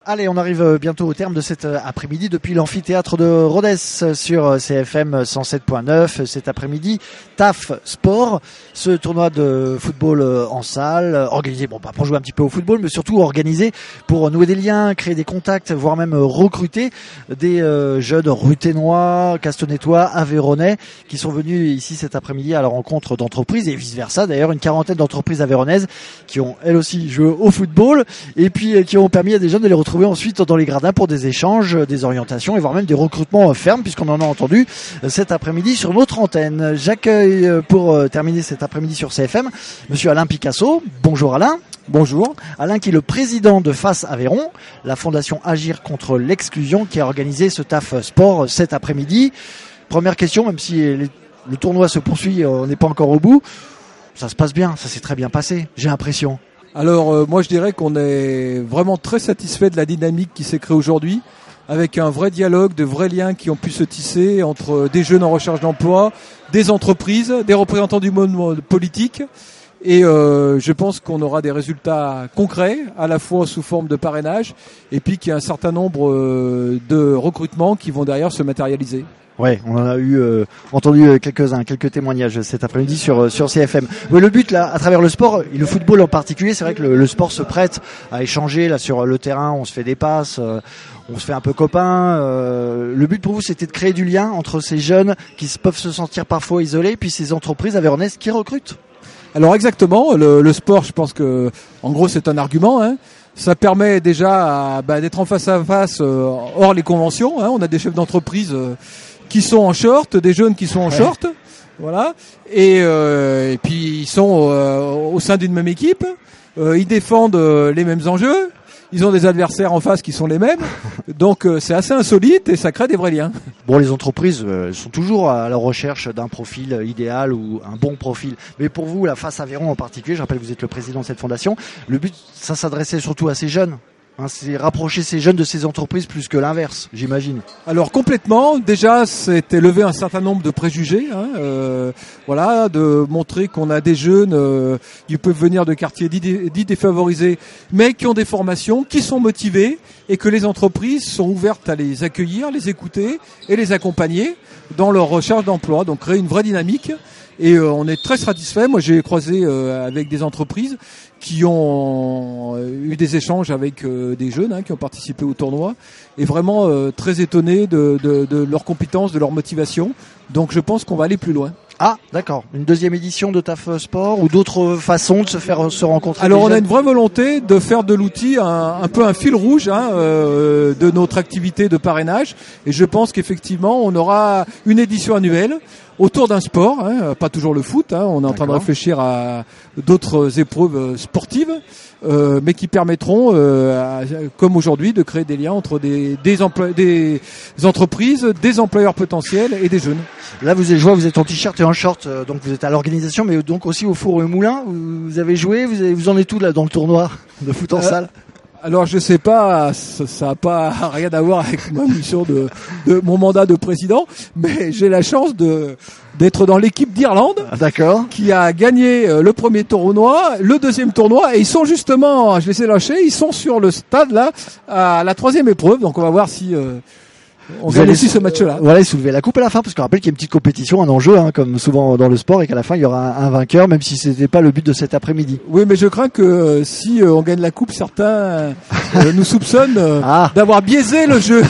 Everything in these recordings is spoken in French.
Allez, on arrive bientôt au terme de cet après-midi depuis l'amphithéâtre de Rodez sur CFM 107.9. Cet après-midi, TAF Sport, ce tournoi de football en salle, organisé, pas pour jouer un petit peu au football, mais surtout organisé pour nouer des liens, créer des contacts, voire même recruter des jeunes ruthénois, castonnétois, aveyronnais qui sont venus ici cet après-midi à la rencontre d'entreprises et vice-versa. D'ailleurs, une quarantaine d'entreprises aveyronnaises qui ont elles aussi joué au football et puis qui ont permis à des jeunes de les retrouver ensuite dans les gradins pour des échanges, des orientations et voire même des recrutements fermes puisqu'on en a entendu cet après-midi sur notre antenne. J'accueille pour terminer cet après-midi sur CFM monsieur Alain Picasso. Bonjour Alain. Bonjour. Alain qui est le président de FAS Aveyron, la fondation Agir contre l'exclusion qui a organisé ce TAF Sport cet après-midi. Première question, même si le tournoi se poursuit, on n'est pas encore au bout. Ça se passe bien, ça s'est très bien passé, j'ai l'impression. Alors moi je dirais qu'on est vraiment très satisfait de la dynamique qui s'est créée aujourd'hui, avec un vrai dialogue, de vrais liens qui ont pu se tisser entre des jeunes en recherche d'emploi, des entreprises, des représentants du monde politique. Et je pense qu'on aura des résultats concrets, à la fois sous forme de parrainage, et puis qu'il y a un certain nombre de recrutements qui vont derrière se matérialiser. Ouais, on en a entendu quelques témoignages cet après-midi sur CFM. Oui, le but là, à travers le sport, et le football en particulier, c'est vrai que le sport se prête à échanger là sur le terrain, on se fait des passes, on se fait un peu copain. Le but pour vous, c'était de créer du lien entre ces jeunes qui peuvent se sentir parfois isolés, puis ces entreprises aveyronnaises qui recrutent. Alors exactement, le sport, je pense que en gros c'est un argument. Ça permet déjà d'être en face à face hors les conventions. On a des chefs d'entreprise qui sont en short, des jeunes qui sont en short, voilà. Et puis ils sont au sein d'une même équipe. Ils défendent les mêmes enjeux. Ils ont des adversaires en face qui sont les mêmes. Donc c'est assez insolite et ça crée des vrais liens. Bon, les entreprises sont toujours à la recherche d'un profil idéal ou un bon profil. Mais pour vous, la FAS Aveyron en particulier, je rappelle que vous êtes le président de cette fondation, le but, ça s'adressait surtout à ces jeunes. C'est rapprocher ces jeunes de ces entreprises plus que l'inverse, j'imagine. Alors complètement, déjà c'était lever un certain nombre de préjugés, de montrer qu'on a des jeunes qui peuvent venir de quartiers dits défavorisés, mais qui ont des formations, qui sont motivés et que les entreprises sont ouvertes à les accueillir, les écouter et les accompagner dans leur recherche d'emploi, donc créer une vraie dynamique. Et on est très satisfait. Moi, j'ai croisé avec des entreprises qui ont eu des échanges avec des jeunes qui ont participé au tournoi, et vraiment très étonnés de leurs compétences, de leur motivation. Donc, je pense qu'on va aller plus loin. Ah, d'accord. Une deuxième édition de TAF Sport ou d'autres façons de se rencontrer. Alors, on a une vraie volonté de faire de l'outil un peu un fil rouge de notre activité de parrainage. Et je pense qu'effectivement, on aura une édition annuelle autour d'un sport, pas toujours le foot. On est en train de réfléchir à d'autres épreuves sportives, mais qui permettront, comme aujourd'hui, de créer des liens entre des entreprises, des employeurs potentiels et des jeunes. Là, je vois, vous êtes en t-shirt et en short, donc vous êtes à l'organisation, mais donc aussi au four et au moulin. Vous avez joué, vous en êtes où là dans le tournoi de foot en salle? Alors je sais pas, ça n'a pas rien à voir avec ma mission de mon mandat de président, mais j'ai la chance d'être dans l'équipe d'Irlande, qui a gagné le premier tournoi, le deuxième tournoi, et ils sont justement, je les ai lâchés, ils sont sur le stade là à la troisième épreuve, donc on va voir si on gagne aussi ce match-là. Voilà, soulever la coupe à la fin, parce qu'on rappelle qu'il y a une petite compétition, un enjeu, comme souvent dans le sport, et qu'à la fin il y aura un vainqueur, même si c'était pas le but de cet après-midi. Oui, mais je crains que si on gagne la coupe, certains nous soupçonnent d'avoir biaisé le jeu.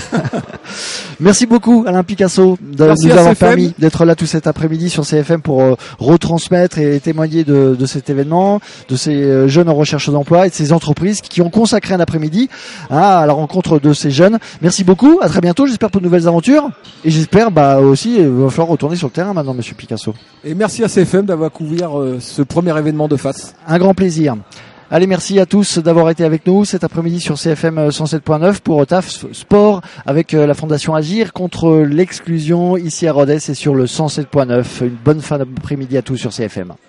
Merci beaucoup Alain Picasso de nous avoir permis d'être là tout cet après-midi sur CFM pour retransmettre et témoigner de cet événement, de ces jeunes en recherche d'emploi et de ces entreprises qui ont consacré un après-midi à la rencontre de ces jeunes. Merci beaucoup, à très bientôt, j'espère pour de nouvelles aventures et j'espère aussi il va falloir retourner sur le terrain maintenant monsieur Picasso. Et merci à CFM d'avoir couvert ce premier événement de FAS. Un grand plaisir. Allez, merci à tous d'avoir été avec nous cet après-midi sur CFM 107.9 pour TAF Sport avec la Fondation Agir contre l'exclusion ici à Rodez et sur le 107.9. Une bonne fin d'après-midi à tous sur CFM.